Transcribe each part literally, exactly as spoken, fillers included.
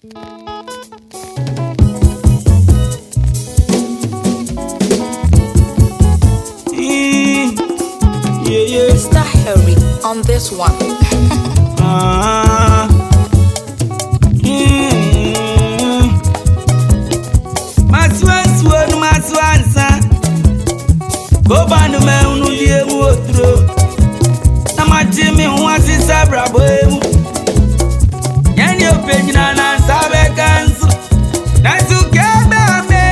Yeah, yeah. Mister Harry on this one. Ah, mm. Maswan swan, maswan sa. Go banu me unu die mu otro. Na mati mi hu asisa brabo emu. Yani opejina na sabe kansu. Na tukebe ame.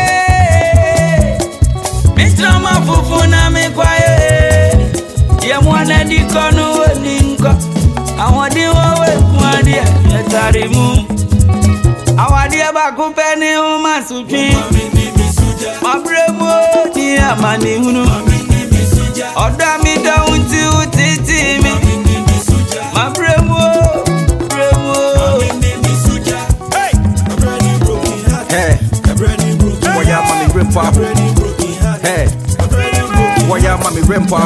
Mitra mafufu na me kwaye. Ye mwana di kono weninko. Awadi wawe kwadi ya tarimu. Awadi ya bakupeni umasuchi. Mabremo ni amani hunu. Oda mi daunti utiti mi. Mabremo, bremo. Hey, waya mami rempa. Hey, waya mami rempa.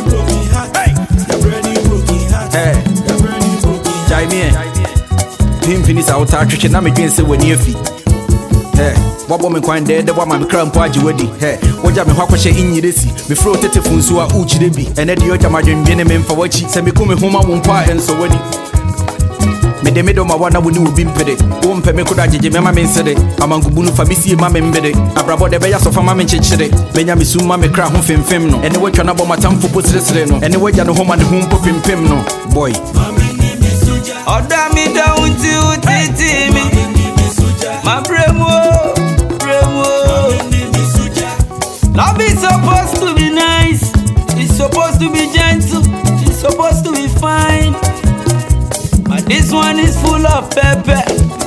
Hey, Jaime, Pimpin is out touching. I'm against it when you feet. Hey, what woman quite dead, the woman cramp party ready. Hey, what Jamie Hawkasha in your desi, before Tetifun Sua Uchi de be, and then the other Majin Benemin for what she sent me come home on part and so when me de medo ma wana woni obi mpede wo mpe me koda jeje me ma me nsede amangubunu fa bisi ma me mbede abrabo de be ya so fa ma me nchechire benya me sum ma me kra ho femfem no ene watwa na bo matamfo posresre no ene wagya no ho ma ne ho mpo pempem no boy oda mi daunti utiti mi ma bremo bremo love is supposed to be nice, it's supposed to be gentle, it's supposed to be fine. But this one is full of pepper.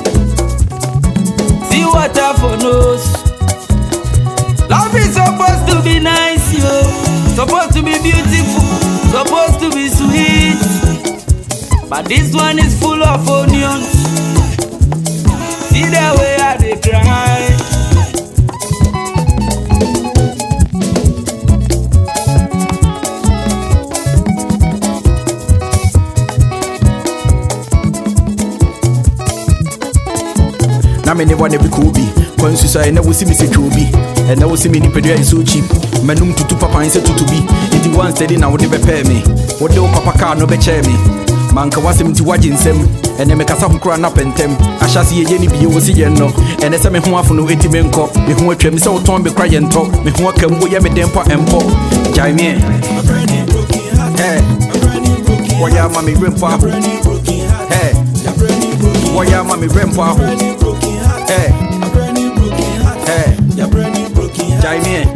See water for nose. Love is supposed to be nice, yo. Supposed to be beautiful. Supposed to be sweet. But this one is full of onions. See the way I dey cry. na me ne one be cool be kwansu so na wo si me se twobi and na wo si me ni pedua is so cheap manum tutu papa nse tutu bi enti one steady na wo de be pay me wo de papa car no be che me manka wasem ti waje nsem ene me kasa hokura na pentem ahyase ye ni bi wo si ye no ene se me ho afo no enti me nkọ me ho atwa me se wo ton be kra ye nto me ho akam wo ye me den pa empo jaime hey waya mami rempa hey waya mami rempa hey hey Jaime